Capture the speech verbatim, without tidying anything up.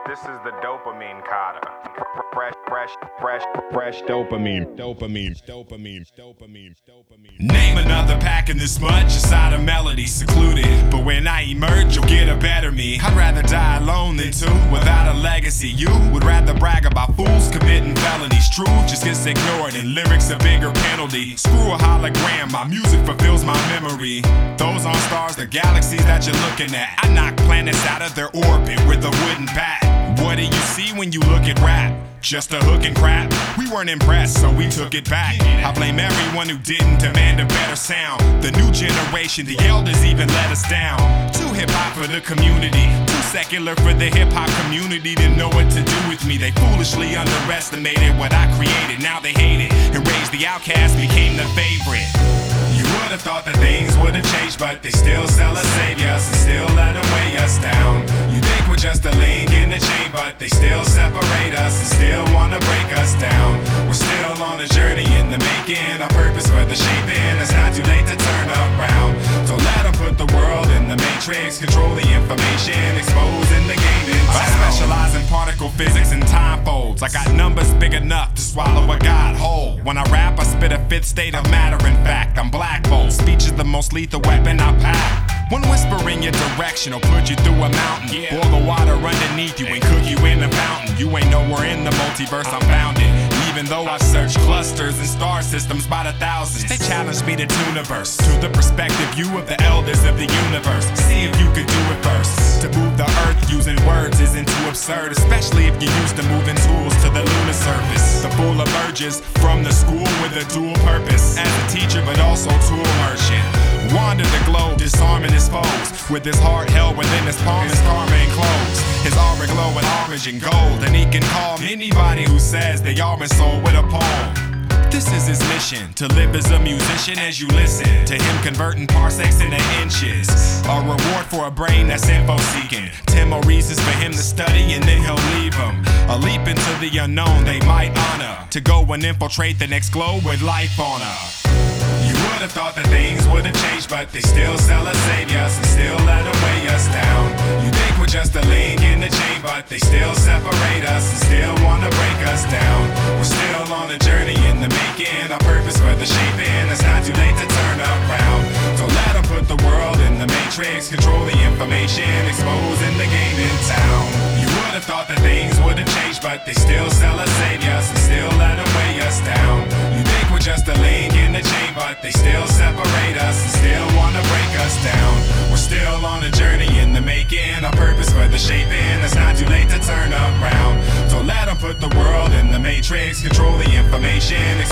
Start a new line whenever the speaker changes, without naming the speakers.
This is the dopamine kata. Fresh, fresh, fresh, fresh dopamine. Dopamine, dopamine, dopamine, dopamine.
Name another pack in this mud, just out of melody, secluded. But when I emerge, you'll get a better me. I'd rather die alone than two, without a legacy. You would rather brag about fools committing felonies. Truth just gets ignored, and lyrics a bigger penalty. Screw a hologram, my music fulfills my memory. Those on stars, the galaxies that you're looking at. I knock planets out of their orbit with a wooden bat. What do you see when you look at rap? Just a hook and crap? We weren't impressed, so we took it back. I blame everyone who didn't demand a better sound. The new generation, the elders even let us down. Too hip-hop for the community, too secular for the hip-hop community to know what to do with me. They foolishly underestimated what I created. Now they hate it, and Raised the Outcast became the favorite. You would have thought that things would have changed, but they still sell us saviors and still let them weigh us down. You think we're just a link in the chain, but they still separate us and still wanna break us down. We're still on a journey in the making, our purpose for the shaping. It's not too late to turn around. Don't let them put the world in the matrix, control the information, exposing the game in town. I specialize in particle physics and time folds. I got numbers big enough to swallow a god whole. When I rap, I spit a fifth state of matter. In fact, I'm black bolt. Speech is the most lethal weapon I pack. One whisper in your direction will put you through a mountain. Yeah. Boil the water underneath you and cook you in a fountain. You ain't nowhere in the multiverse, I'm founded. Even though I search clusters and star systems by the thousands, they challenged me to tuniverse, to the perspective view of the elders of the universe. See if you could do it first. To move the earth using words isn't too absurd, especially if you're used to moving tools to the lunar surface. The fool emerges from the school with a dual purpose, as a teacher but also tool merchant. Wander the globe, disarming his foes, with his heart held within his palm, his karma enclosed. His aura glow with orange and gold, and he can calm anybody who says they are in soul with a poem. This is his mission, to live as a musician as you listen to him converting parsecs into inches. A reward for a brain that's info-seeking. Ten more reasons for him to study and then he'll leave him. A leap into the unknown they might honor, to go and infiltrate the next globe with life on her. You would have thought that things would have changed, but they still sell us saviors and still let them weigh us down. You think we're just a link in the chain, but they still separate us and still wanna break us down. We're still on a journey in the making, our purpose for the shaping. It's not too late to turn around. Don't let them put the world in the matrix, control the information, exposing the game in town. You would have thought that things would have changed, but they still sell us saviors and still let them weigh us down. You think we're just a link in the chain, but they still separate us and still wanna break us down. We're still on a journey in the making, our purpose for the shaping. It's not too late to turn around. Don't let them put the world in the matrix, control the information,